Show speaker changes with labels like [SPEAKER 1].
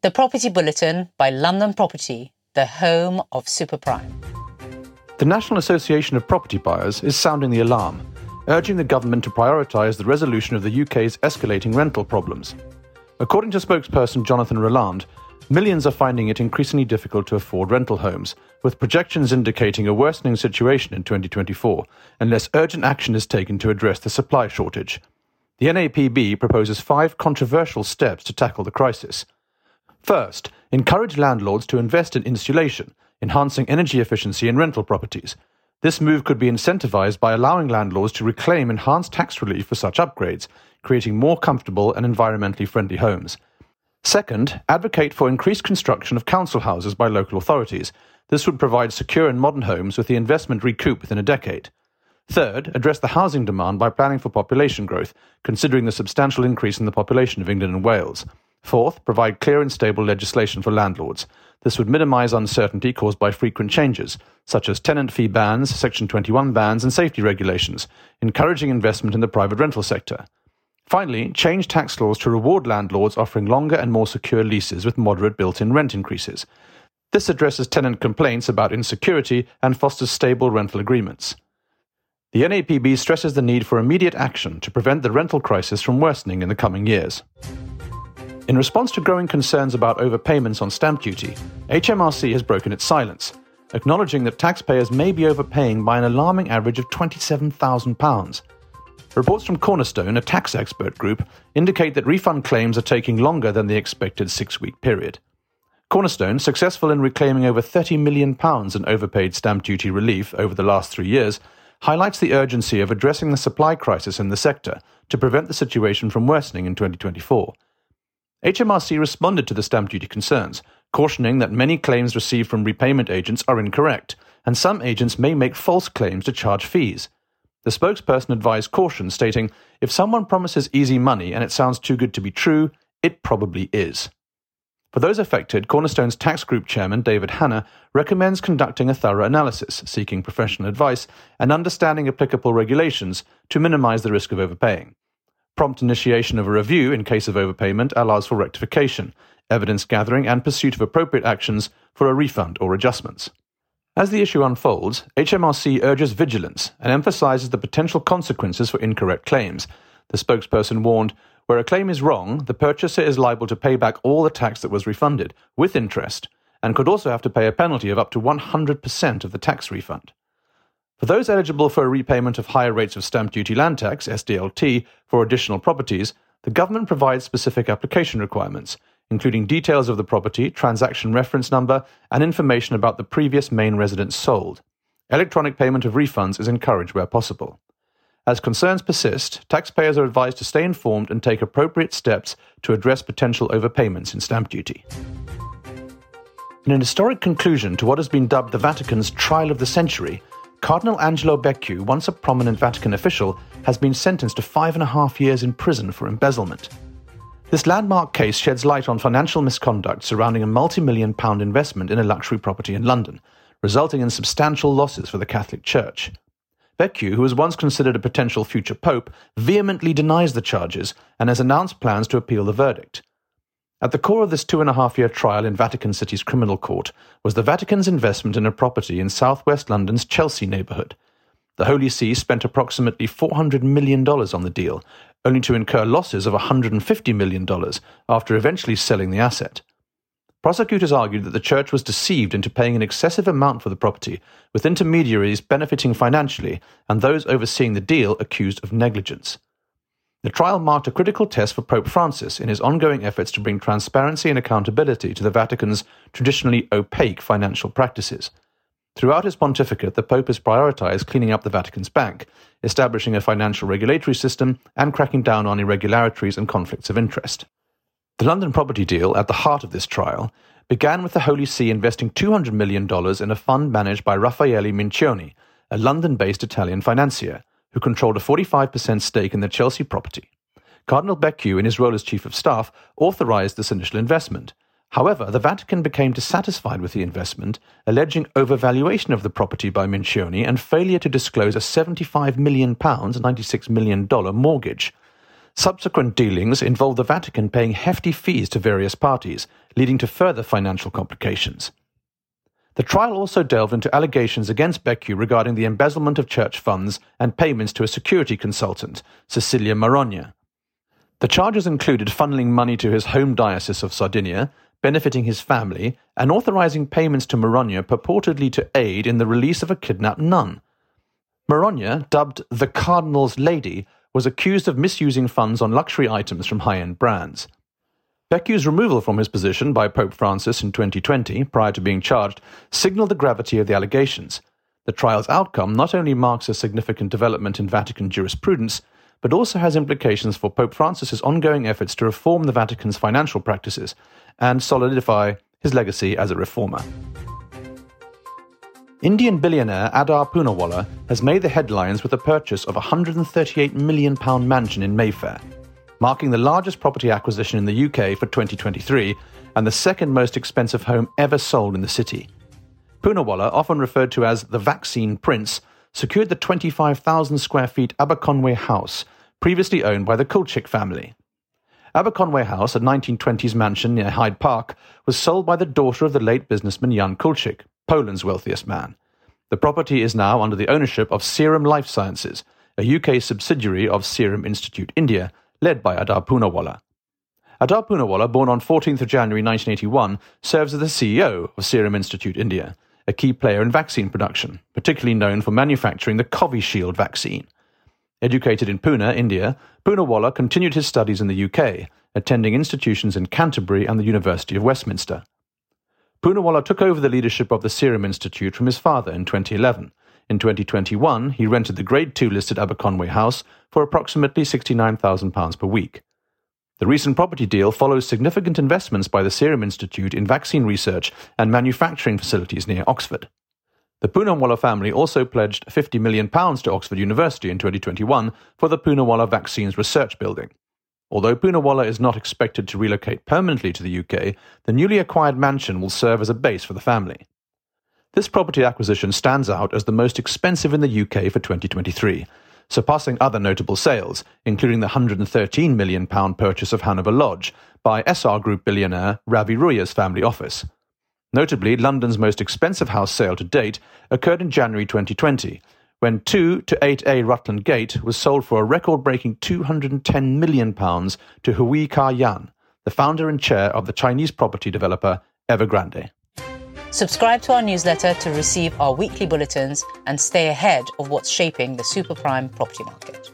[SPEAKER 1] The Property Bulletin by London Property, the home of superprime.
[SPEAKER 2] The National Association of Property Buyers is sounding the alarm, urging the government to prioritise the resolution of the UK's escalating rental problems. According to spokesperson Jonathan Rowland, millions are finding it increasingly difficult to afford rental homes, with projections indicating a worsening situation in 2024 unless urgent action is taken to address the supply shortage. The NAPB proposes 5 controversial steps to tackle the crisis. First, encourage landlords to invest in insulation, enhancing energy efficiency in rental properties. This move could be incentivised by allowing landlords to reclaim enhanced tax relief for such upgrades, creating more comfortable and environmentally friendly homes. Second, advocate for increased construction of council houses by local authorities. This would provide secure and modern homes with the investment recouped within a decade. Third, address the housing demand by planning for population growth, considering the substantial increase in the population of England and Wales. Fourth, provide clear and stable legislation for landlords. This would minimise uncertainty caused by frequent changes, such as tenant fee bans, Section 21 bans and safety regulations, encouraging investment in the private rental sector. Finally, change tax laws to reward landlords offering longer and more secure leases with moderate built-in rent increases. This addresses tenant complaints about insecurity and fosters stable rental agreements. The NAPB stresses the need for immediate action to prevent the rental crisis from worsening in the coming years. In response to growing concerns about overpayments on stamp duty, HMRC has broken its silence, acknowledging that taxpayers may be overpaying by an alarming average of £27,000. Reports from Cornerstone, a tax expert group, indicate that refund claims are taking longer than the expected 6-week period. Cornerstone, successful in reclaiming over £30 million in overpaid stamp duty relief over the last 3 years, highlights the urgency of addressing the supply crisis in the sector to prevent the situation from worsening in 2024. HMRC responded to the stamp duty concerns, cautioning that many claims received from repayment agents are incorrect, and some agents may make false claims to charge fees. The spokesperson advised caution, stating, "If someone promises easy money and it sounds too good to be true, it probably is." For those affected, Cornerstone's tax group chairman, David Hanna, recommends conducting a thorough analysis, seeking professional advice, and understanding applicable regulations to minimise the risk of overpaying. Prompt initiation of a review in case of overpayment allows for rectification, evidence gathering and pursuit of appropriate actions for a refund or adjustments. As the issue unfolds, HMRC urges vigilance and emphasises the potential consequences for incorrect claims. The spokesperson warned, "Where a claim is wrong, the purchaser is liable to pay back all the tax that was refunded, with interest, and could also have to pay a penalty of up to 100% of the tax refund." For those eligible for a repayment of higher rates of stamp duty land tax, SDLT, for additional properties, the government provides specific application requirements, including details of the property, transaction reference number, and information about the previous main residence sold. Electronic payment of refunds is encouraged where possible. As concerns persist, taxpayers are advised to stay informed and take appropriate steps to address potential overpayments in stamp duty. In an historic conclusion to what has been dubbed the Vatican's trial of the century, Cardinal Angelo Becciu, once a prominent Vatican official, has been sentenced to 5.5 years in prison for embezzlement. This landmark case sheds light on financial misconduct surrounding a multi-million-pound investment in a luxury property in London, resulting in substantial losses for the Catholic Church. Becciu, who was once considered a potential future pope, vehemently denies the charges and has announced plans to appeal the verdict. At the core of this 2.5-year trial in Vatican City's criminal court was the Vatican's investment in a property in southwest London's Chelsea neighbourhood. The Holy See spent approximately $400 million on the deal, only to incur losses of $150 million after eventually selling the asset. Prosecutors argued that the church was deceived into paying an excessive amount for the property, with intermediaries benefiting financially and those overseeing the deal accused of negligence. The trial marked a critical test for Pope Francis in his ongoing efforts to bring transparency and accountability to the Vatican's traditionally opaque financial practices. Throughout his pontificate, the Pope has prioritized cleaning up the Vatican's bank, establishing a financial regulatory system, and cracking down on irregularities and conflicts of interest. The London property deal, at the heart of this trial, began with the Holy See investing $200 million in a fund managed by Raffaele Mincioni, a London-based Italian financier, who controlled a 45% stake in the Chelsea property. Cardinal Becciu, in his role as Chief of Staff, authorised this initial investment. However, the Vatican became dissatisfied with the investment, alleging overvaluation of the property by Mincioni and failure to disclose a £75 million, $96 million mortgage. Subsequent dealings involved the Vatican paying hefty fees to various parties, leading to further financial complications. The trial also delved into allegations against Becciu regarding the embezzlement of church funds and payments to a security consultant, Cecilia Marogna. The charges included funneling money to his home diocese of Sardinia, benefiting his family, and authorizing payments to Marogna purportedly to aid in the release of a kidnapped nun. Marogna, dubbed the Cardinal's Lady, was accused of misusing funds on luxury items from high-end brands. Becciu's removal from his position by Pope Francis in 2020, prior to being charged, signalled the gravity of the allegations. The trial's outcome not only marks a significant development in Vatican jurisprudence, but also has implications for Pope Francis's ongoing efforts to reform the Vatican's financial practices and solidify his legacy as a reformer. Indian billionaire Adar Poonawalla has made the headlines with the purchase of a £138 million mansion in Mayfair, marking the largest property acquisition in the UK for 2023 and the second most expensive home ever sold in the city. Poonawalla, often referred to as the Vaccine Prince, secured the 25,000 square feet Aberconway House, previously owned by the Kulczyk family. Aberconway House, a 1920s mansion near Hyde Park, was sold by the daughter of the late businessman Jan Kulczyk, Poland's wealthiest man. The property is now under the ownership of Serum Life Sciences, a UK subsidiary of Serum Institute India, led by Adar Poonawalla. Adar Poonawalla, born on 14th of January 1981, serves as the CEO of Serum Institute India, a key player in vaccine production, particularly known for manufacturing the Covishield vaccine. Educated in Pune, India, Poonawalla continued his studies in the UK, attending institutions in Canterbury and the University of Westminster. Poonawalla took over the leadership of the Serum Institute from his father in 2011. In 2021, he rented the Grade 2 listed Aberconway House for approximately £69,000 per week. The recent property deal follows significant investments by the Serum Institute in vaccine research and manufacturing facilities near Oxford. The Poonawalla family also pledged £50 million to Oxford University in 2021 for the Poonawalla Vaccines Research Building. Although Poonawalla is not expected to relocate permanently to the UK, the newly acquired mansion will serve as a base for the family. This property acquisition stands out as the most expensive in the UK for 2023, surpassing other notable sales, including the £113 million purchase of Hanover Lodge by SR Group billionaire Ravi Ruya's family office. Notably, London's most expensive house sale to date occurred in January 2020, when 2 to 8A Rutland Gate was sold for a record-breaking £210 million to Hui Ka-yan, the founder and chair of the Chinese property developer Evergrande.
[SPEAKER 1] Subscribe to our newsletter to receive our weekly bulletins and stay ahead of what's shaping the superprime property market.